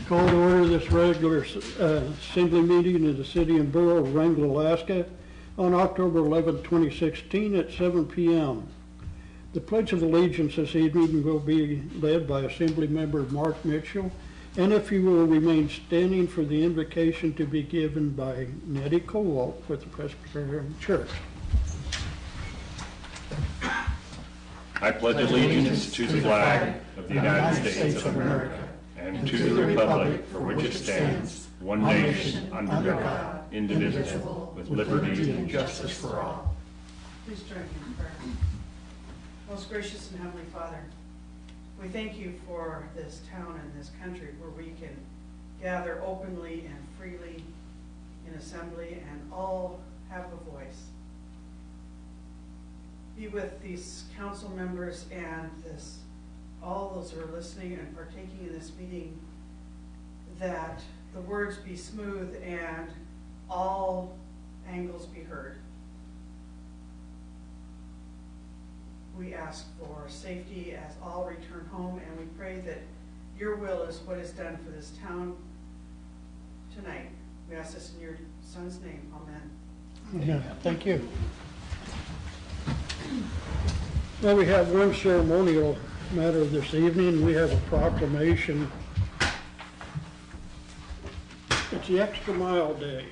Call to order this regular assembly meeting in the city and borough of Wrangell, Alaska on October 11, 2016 at 7 p.m. The Pledge of Allegiance this evening will be led by Assembly Member Mark Mitchell, and if you will remain standing for the invocation to be given by Nettie Kowalt with the Presbyterian Church. I pledge allegiance to the flag of the United States of America and to the republic for which it stands, one nation, under God, indivisible, with liberty and justice for all. Please join me in prayer. Most gracious and Heavenly Father, we thank you for this town and this country where we can gather openly and freely in assembly and all have a voice. Be with these council members and all those who are listening and partaking in this meeting, that the words be smooth and all angles be heard. We ask for safety as all return home, and we pray that your will is what is done for this town tonight. We ask this in your Son's name. Amen. Yeah, thank you. Well, we have one ceremonial matter this evening. We have a proclamation. It's the Extra Mile Day.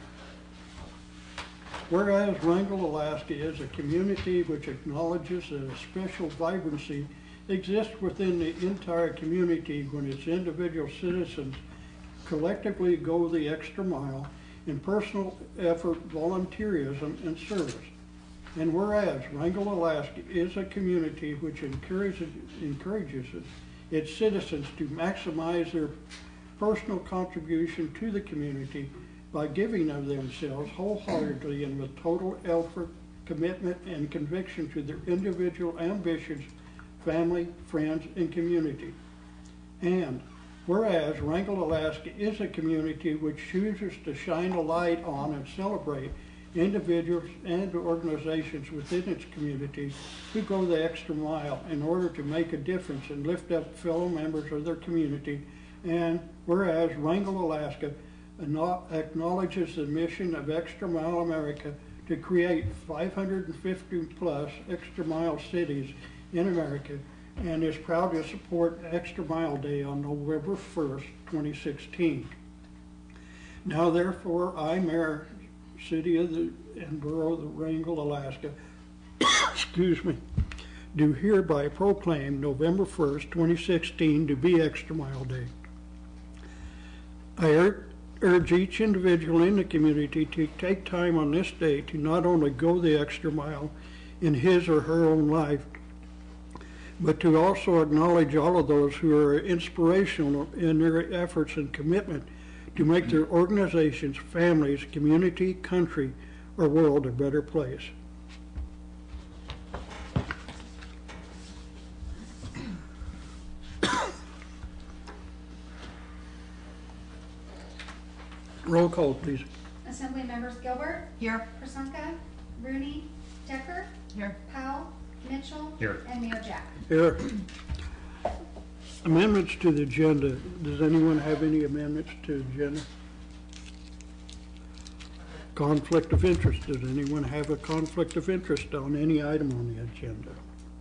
Whereas Wrangell, Alaska is a community which acknowledges that a special vibrancy exists within the entire community when its individual citizens collectively go the extra mile in personal effort, volunteerism, and service. And whereas Wrangell, Alaska is a community which encourages its citizens to maximize their personal contribution to the community by giving of themselves wholeheartedly and with total effort, commitment, and conviction to their individual ambitions, family, friends, and community. And whereas Wrangell, Alaska is a community which chooses to shine a light on and celebrate individuals and organizations within its community who go the extra mile in order to make a difference and lift up fellow members of their community. And whereas Wrangell, Alaska acknowledges the mission of Extra Mile America to create 550 plus Extra Mile cities in America, and is proud to support Extra Mile Day on November 1st, 2016. Now therefore, I, Mayor, City of and Borough of Wrangell, Alaska, excuse me, do hereby proclaim November 1st, 2016 to be Extra Mile Day. I urge each individual in the community to take time on this day to not only go the extra mile in his or her own life, but to also acknowledge all of those who are inspirational in their efforts and commitment to make their organizations, families, community, country, or world a better place. Roll call, please. Assembly members Gilbert. Here. Prasanka. Rooney. Decker. Here. Powell. Mitchell. Here. And Mayor Jack. Here. Amendments to the agenda. Does anyone have any amendments to the agenda? Conflict of interest. Does anyone have a conflict of interest on any item on the agenda?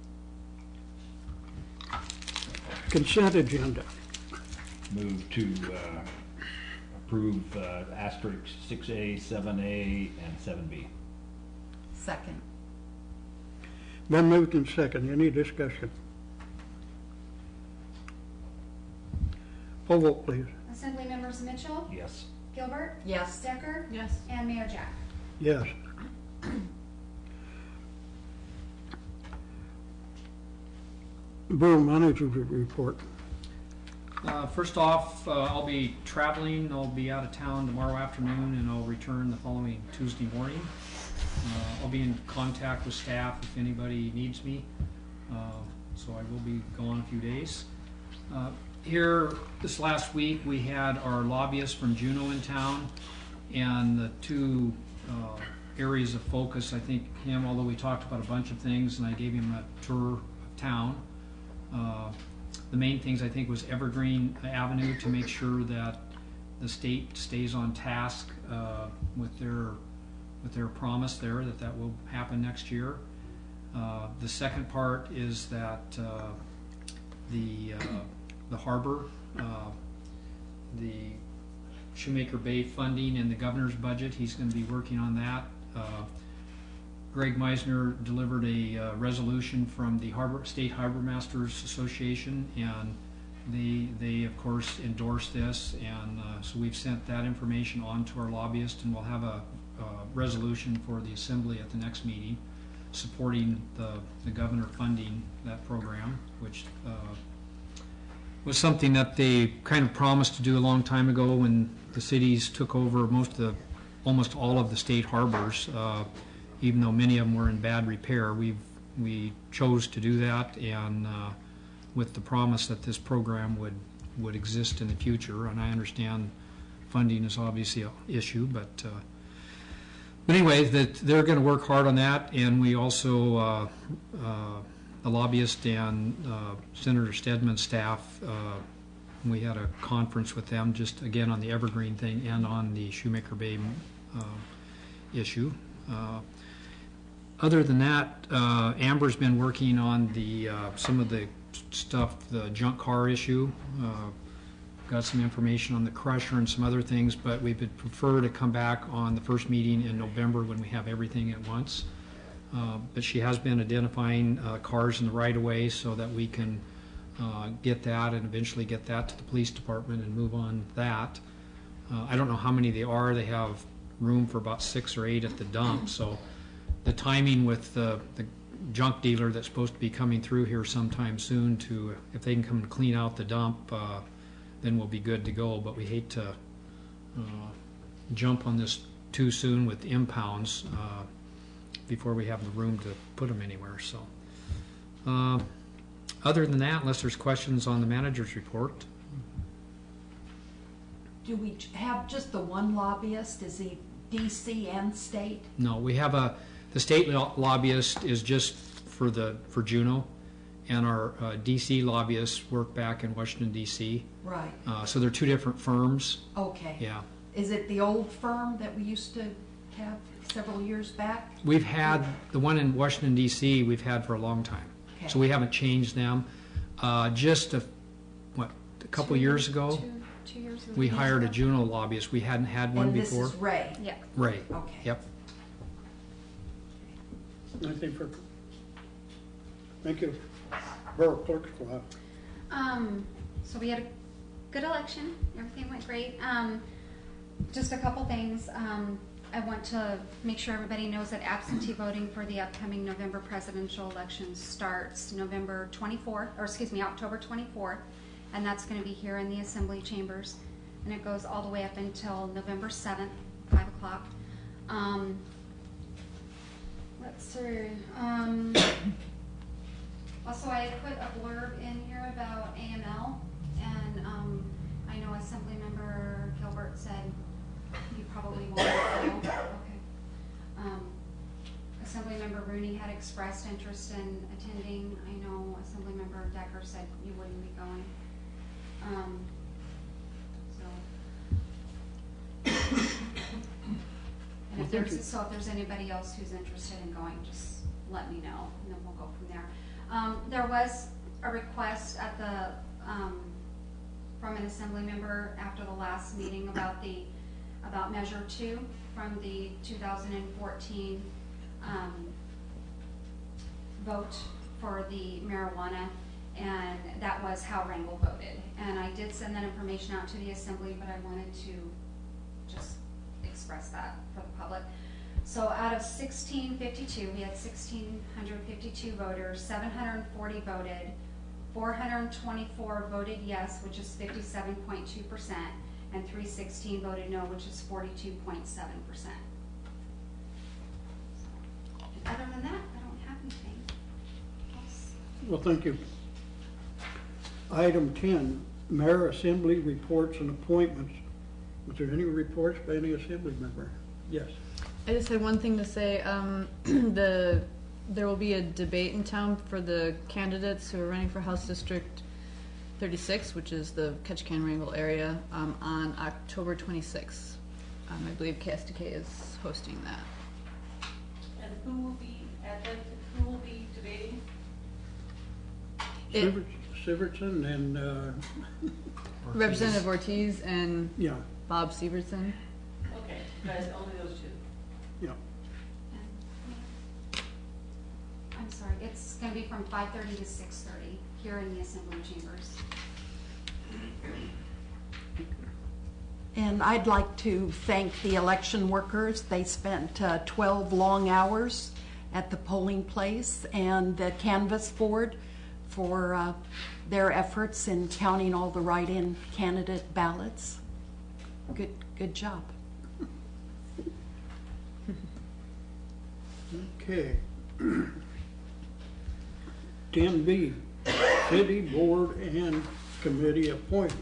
Consent agenda. Move to approve asterisk 6A, 7A, and 7B. Second. Been moved and second. Any discussion? Poll vote, please. Assembly members Mitchell. Yes. Gilbert. Yes. Decker. Yes. And Mayor Jack. Yes. Borough Manager report. First off, I'll be traveling. I'll be out of town tomorrow afternoon, and I'll return the following Tuesday morning. I'll be in contact with staff if anybody needs me, so I will be gone a few days. Here this last week, we had our lobbyist from Juneau in town, and the two areas of focus, I think although we talked about a bunch of things, and I gave him a tour of town, The main things I think was Evergreen Avenue, to make sure that the state stays on task with their promise there that will happen next year. The second part is that the harbor, the Shoemaker Bay funding and the governor's budget, he's going to be working on that. Greg Meisner delivered a resolution from the State Harbor Masters Association, and they of course endorsed this, and so we've sent that information on to our lobbyist, and we'll have a resolution for the assembly at the next meeting supporting the governor funding that program, which was something that they kind of promised to do a long time ago when the cities took over almost all of the state harbors. Even though many of them were in bad repair, we chose to do that, and with the promise that this program would exist in the future. And I understand funding is obviously an issue, but anyway, that they're going to work hard on that. And we also, the lobbyist and Senator Stedman's staff, we had a conference with them just again on the Evergreen thing and on the Shoemaker Bay issue. Other than that, Amber's been working on some of the stuff, the junk car issue. Got some information on the crusher and some other things, but we would prefer to come back on the first meeting in November when we have everything at once. But she has been identifying cars in the right-of-way so that we can get that and eventually get that to the police department and move on that. I don't know how many they are. They have room for about 6 or 8 at the dump, so the timing with the junk dealer that's supposed to be coming through here sometime soon, if they can come and clean out the dump, then we'll be good to go. But we hate to jump on this too soon with impounds before we have the room to put them anywhere. So other than that, unless there's questions on the manager's report. Do we have just the one lobbyist? Is he DC and state? No, we have the state lobbyist is just for Juneau, and our DC lobbyists work back in Washington, DC. Right. So they're 2 different firms. Okay. Yeah. Is it the old firm that we used to have several years back? We've had the one in Washington, DC, we've had for a long time. Okay. So we haven't changed them. Just a couple years ago, 2 years ago. we hired a Juneau lobbyist. We hadn't had one And this before. is Ray? Yeah. Ray. Okay. Yep. Anything for, thank you. Borough Clerk's File. So we had a good election. Everything went great. Just a couple things. I want to make sure everybody knows that absentee voting for the upcoming November presidential election starts October 24th, and that's going to be here in the Assembly Chambers, and it goes all the way up until November 7th, 5 o'clock. Let's see. Also, I put a blurb in here about AML, and I know Assemblymember Gilbert said you probably won't go. Okay. Assemblymember Rooney had expressed interest in attending. I know Assemblymember Decker said you wouldn't be going. And if there's anybody else who's interested in going, just let me know, and then we'll go from there. There was a request at from an assembly member after the last meeting about Measure 2 from the 2014 vote for the marijuana, and that was how Wrangell voted. And I did send that information out to the assembly, but I wanted to just express that for the public. So out of 1652, we had 1,652 voters, 740 voted, 424 voted yes, which is 57.2%, and 316 voted no, which is 42.7%. Other than that, I don't have anything else. Well, thank you. Item 10, Mayor Assembly Reports and Appointments. Was there any reports by any assembly member? Yes. I just had one thing to say. There will be a debate in town for the candidates who are running for House District 36, which is the Ketchikan Wrangell area, on October 26th. I believe KSTK is hosting that. And who will be at that, who will be debating? It- Sivertson and, Representative Ortiz and yeah, Bob Severson. Okay, guys, only those two. yeah. I'm sorry, it's gonna be from 5:30 to 6:30 here in the Assembly Chambers. And I'd like to thank the election workers. They spent 12 long hours at the polling place, and the canvass board for their efforts in counting all the write-in candidate ballots. Good job. Okay. 10B, city board and committee appointments.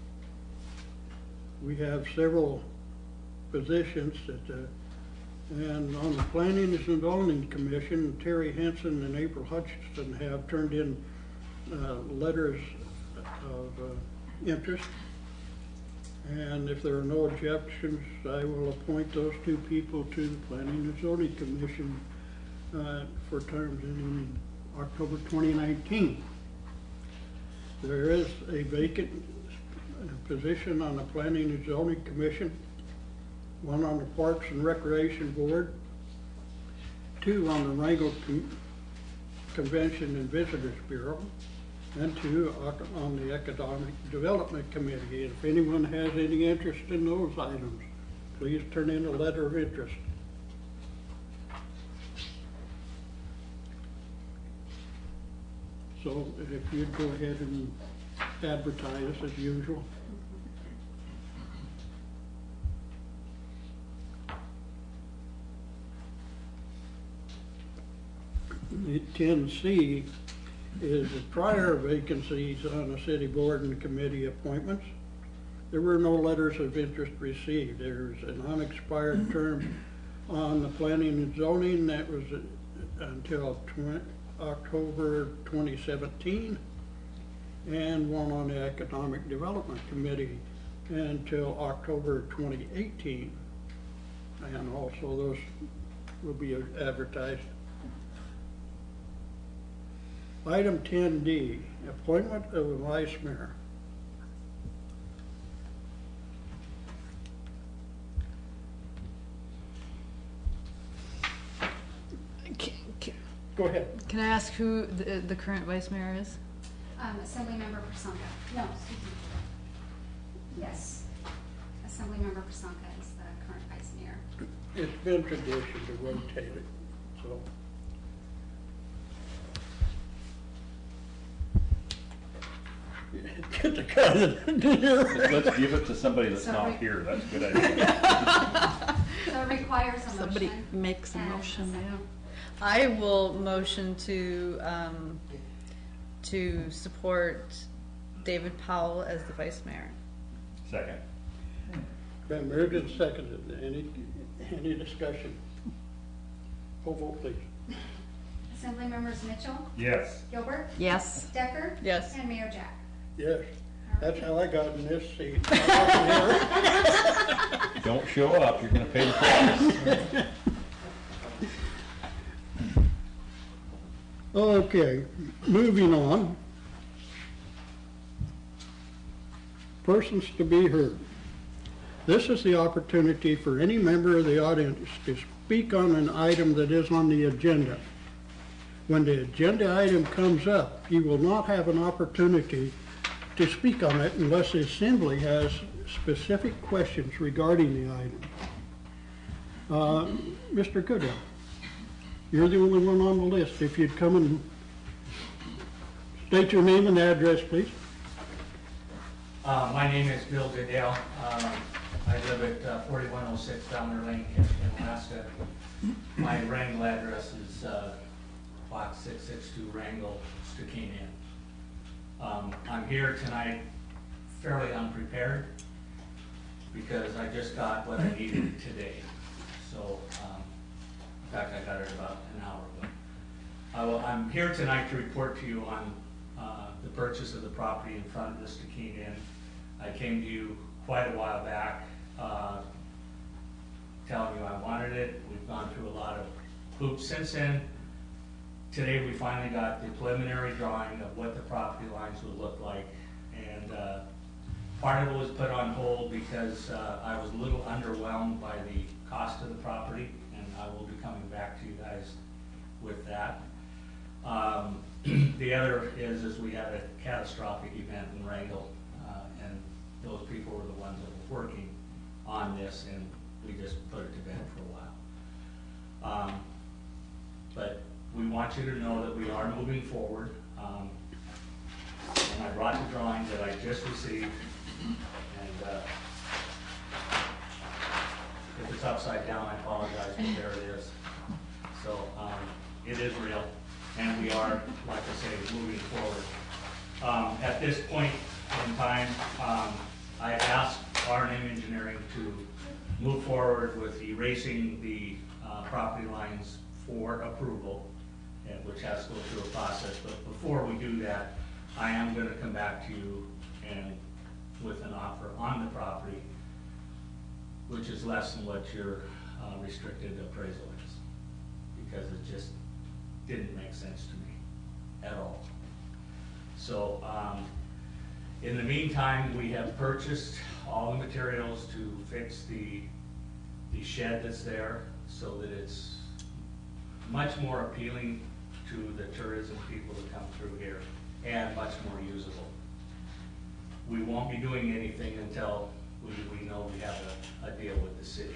We have several positions that, and on the Planning and Zoning Commission, Terry Henson and April Hutchinson have turned in letters of interest. And if there are no objections, I will appoint those two people to the Planning and Zoning Commission for terms ending in October 2019. There is a vacant position on the Planning and Zoning Commission, one on the Parks and Recreation Board, two on the Wrangell Convention and Visitors Bureau, and two on the Economic Development Committee. If anyone has any interest in those items, please turn in a letter of interest. So if you'd go ahead and advertise as usual. The 10C is the prior vacancies on the city board and committee appointments. There were no letters of interest received. There's an unexpired term on the planning and zoning that was until October 2017, and one on the economic development committee until October 2018. And also those will be advertised. Item 10D, appointment of a vice mayor. Go ahead. Can I ask who the current vice mayor is? Assemblymember Prasanta. No, excuse me. Yes. Assemblymember Prasanta is the current vice mayor. It's been tradition to rotate it, so. Get the cousin here. Let's give it to somebody that's Sorry. not here, that's a good idea. So it requires a motion. Somebody makes a and motion, second. yeah. I will motion to support David Powell as the vice mayor. Second. Been moved and seconded. Any discussion? Full vote, please. Assemblymembers Mitchell, Yes. Gilbert, Yes. Decker. Yes. And Mayor Jack. Yes, that's how I got in this seat. Don't show up, you're gonna pay the price. Okay, moving on. Persons to be heard. This is the opportunity for any member of the audience to speak on an item that is on the agenda. When the agenda item comes up, you will not have an opportunity to speak on it unless the assembly has specific questions regarding the item. Mr. Goodell, you're the only one on the list. If you'd come and state your name and address, please. My name is Bill Goodell. I live at 4106 Downer Lane, Ketchikan, Alaska. My Wrangell address is box 662 Wrangell, Stikine. I'm here tonight fairly unprepared because I just got what I needed today. So, in fact, I got it about an hour ago. I'm here tonight to report to you on the purchase of the property in front of the Stikine Inn. I came to you quite a while back, telling you I wanted it. We've gone through a lot of hoops since then. Today we finally got the preliminary drawing of what the property lines would look like, and part of it was put on hold because I was a little underwhelmed by the cost of the property, and I will be coming back to you guys with that. The other is we had a catastrophic event in Wrangell, and those people were the ones that were working on this, and we just put it to bed for a while. But we want you to know that we are moving forward. And I brought the drawings that I just received, and if it's upside down, I apologize, but there it is. So it is real, and we are, like I say, moving forward. At this point in time, I asked R&M Engineering to move forward with erasing the property lines for approval, which has to go through a process. But before we do that, I am going to come back to you and with an offer on the property, which is less than what your restricted appraisal is, because it just didn't make sense to me at all. So in the meantime, we have purchased all the materials to fix the shed that's there, so that it's much more appealing to the tourism people that come through here, and much more usable. We won't be doing anything until we know we have a deal with the city.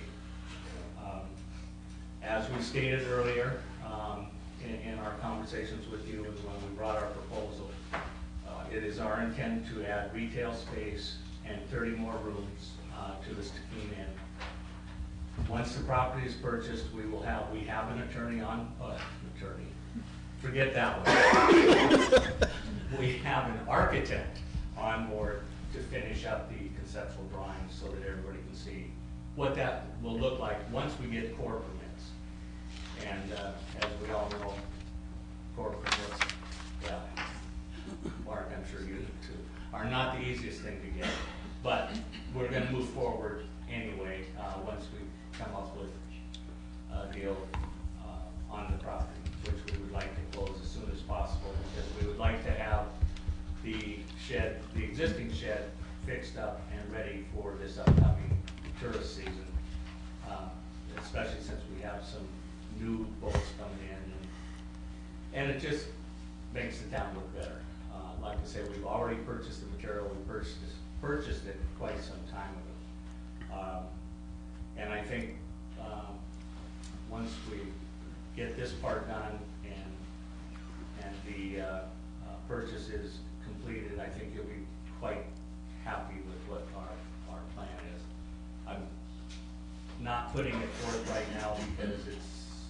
As we stated earlier, in our conversations with you when we brought our proposal, it is our intent to add retail space and 30 more rooms to the Stikine Inn. Once the property is purchased, we have an attorney on, forget that one. We have an architect on board to finish up the conceptual drawings so that everybody can see what that will look like once we get core permits. And as we all know, core permits, yeah, Mark, I'm sure you do too, are not the easiest thing to get. But we're going to move forward anyway once we come up with a deal on the property, which we would like to close as soon as possible, because we would like to have the shed, the existing shed, fixed up and ready for this upcoming tourist season, especially since we have some new boats coming in, and it just makes the town look better. Like I say, we've already purchased the material. We purchased it quite some time ago, and I think once we get this part done and the purchase is completed, I think you'll be quite happy with what our plan is. I'm not putting it forth right now because it's,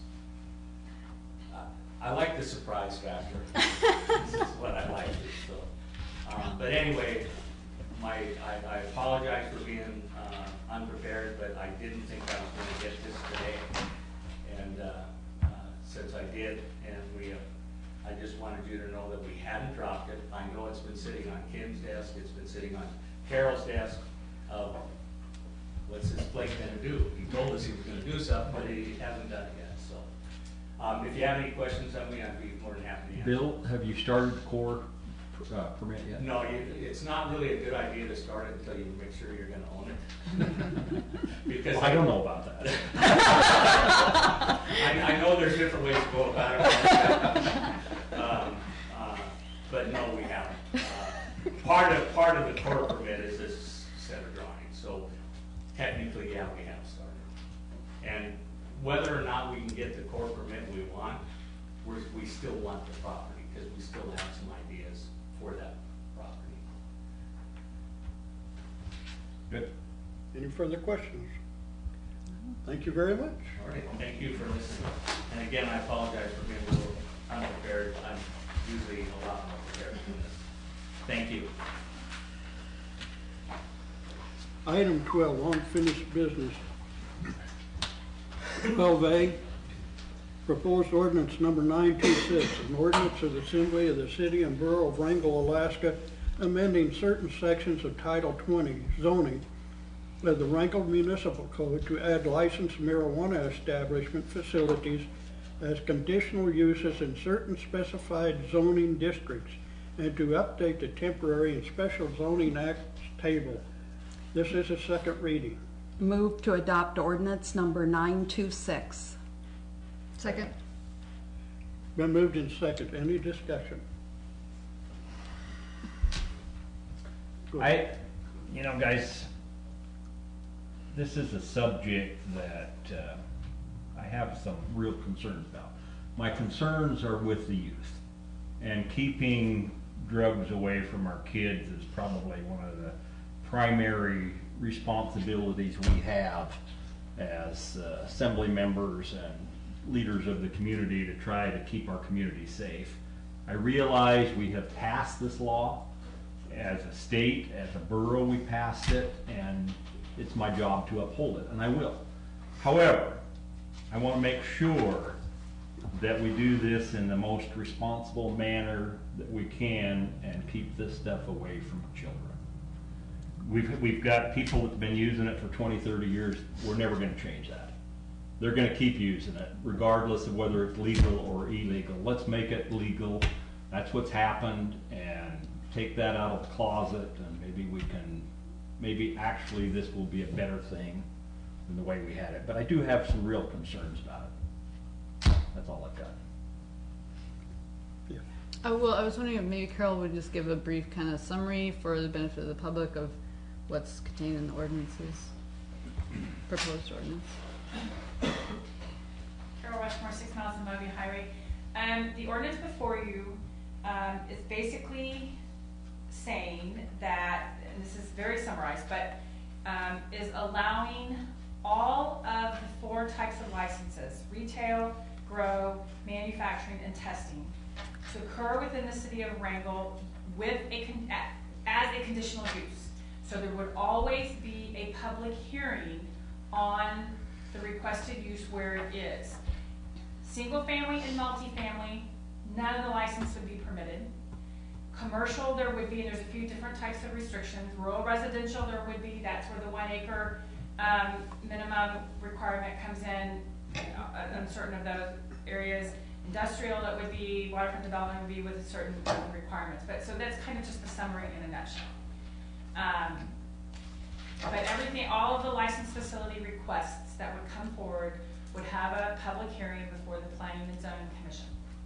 I like the surprise factor. This is what I like. So, but anyway, I apologize for being unprepared, but I didn't think I was going to get this today. And since I did, and I just wanted you to know that we hadn't dropped it. I know it's been sitting on Kim's desk, it's been sitting on Carol's desk. What's this Blake going to do? He told us he was going to do something, but he hasn't done it yet. So if you have any questions on me, I'd be more than happy to answer. Bill, have you started the core permit yet? No, it's not really a good idea to start it until you make sure you're going to own it. Because well, I don't know about that. I know there's different ways to go about it. But no, we haven't. Part of the core permit is this set of drawings. So technically, yeah, we have started. And whether or not we can get the core permit we want, we still want the property because we still have some ideas for that property. Good. Any further questions? Thank you very much. All right, thank you for listening. And again, I apologize for being a little unprepared. I'm usually a lot more prepared than this. Thank you. Item 12, unfinished business. 12A, Proposed ordinance number 926, an ordinance of the Assembly of the City and Borough of Wrangell, Alaska, amending certain sections of Title 20 zoning of the Wrangell Municipal Code to add licensed marijuana establishment facilities as conditional uses in certain specified zoning districts and to update the temporary and special zoning acts table. This is a second reading. Move to adopt ordinance number 926. Second. Been moved in second. Any discussion? Go ahead. You know, guys, this is a subject that I have some real concerns about. My concerns are with the youth, and keeping drugs away from our kids is probably one of the primary responsibilities we have as assembly members and leaders of the community to try to keep our community safe. I realize we have passed this law as a state, as a borough we passed it, and it's my job to uphold it, and I will. However, I want to make sure that we do this in the most responsible manner that we can and keep this stuff away from children. We've got people that've been using it for 20, 30 years. We're never going to change that. They're going to keep using it regardless of whether it's legal or illegal. Let's make it legal. That's what's happened, and take that out of the closet, and maybe actually this will be a better thing than the way we had it. But I do have some real concerns about it. That's all I've got. Yeah. Well, I was wondering if maybe Carol would just give a brief kind of summary for the benefit of the public of what's contained in the ordinances, proposed ordinance. Carol Rushmore, 6 miles of Moby Highway. The ordinance before you is basically saying that, and this is very summarized, but is allowing all of the 4 types of licenses, retail, grow, manufacturing, and testing, to occur within the city of Wrangell with as a conditional use. So there would always be a public hearing on the requested use where it is. Single family and multifamily, none of the license would be permitted. Commercial, there would be, and there's a few different types of restrictions. Rural residential, there would be, that's where the 1 acre minimum requirement comes in on certain of those areas. Industrial, that would be, waterfront development would be with certain requirements. But so that's kind of just the summary in a nutshell. But everything, all of the licensed facility requests that would come forward would have a public hearing before the Planning and Zoning Commission.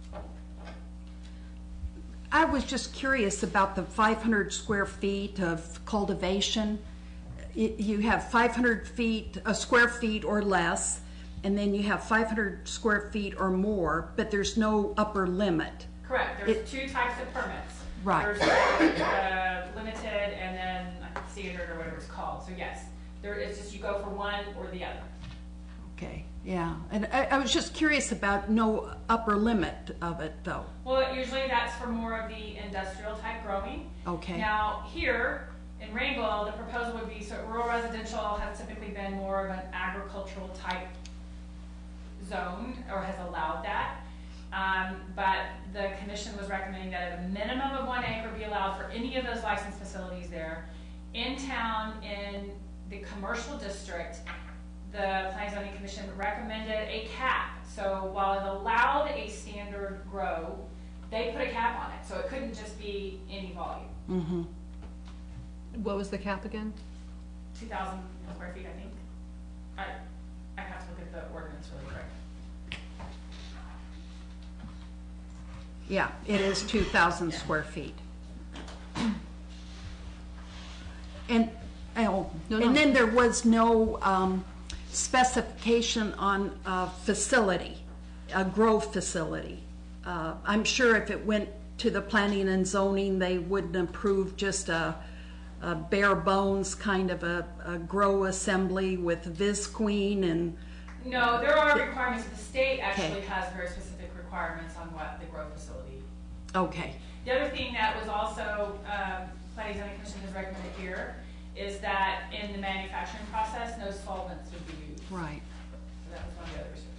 I was just curious about the 500 square feet of cultivation. You have 500 square feet or less, and then you have 500 square feet or more, but there's no upper limit. Correct. There's 2 types of permits. Right. There's limited and then standard or whatever it's called. So yes, it's just you go for one or the other. Okay, yeah. And I was just curious about no upper limit of it, though. Well, usually that's for more of the industrial type growing. Okay. Now here in Wrangell, the proposal would be, so rural residential has typically been more of an agricultural type zone, or has allowed that. But the commission was recommending that at a minimum of 1 acre be allowed for any of those licensed facilities there. In town, in the commercial district, the Planning and Zoning Commission recommended a cap. So while it allowed a standard grow, they put a cap on it. So it couldn't just be any volume. Mm-hmm. What was the cap again? 2,000 square feet, I think. I have to look at the ordinance really quick. Yeah, it is 2,000 square feet. And then there was no specification on a facility, a grow facility. I'm sure if it went to the planning and zoning, they wouldn't approve just a bare bones kind of a grow assembly with Visqueen and... No, there are requirements. The state actually has very specific requirements on what the grow facility. Okay. The other thing that was also Planning and Zoning Commission has recommended here is that in the manufacturing process, no solvents would be used. Right. So that was one of the other restrictions.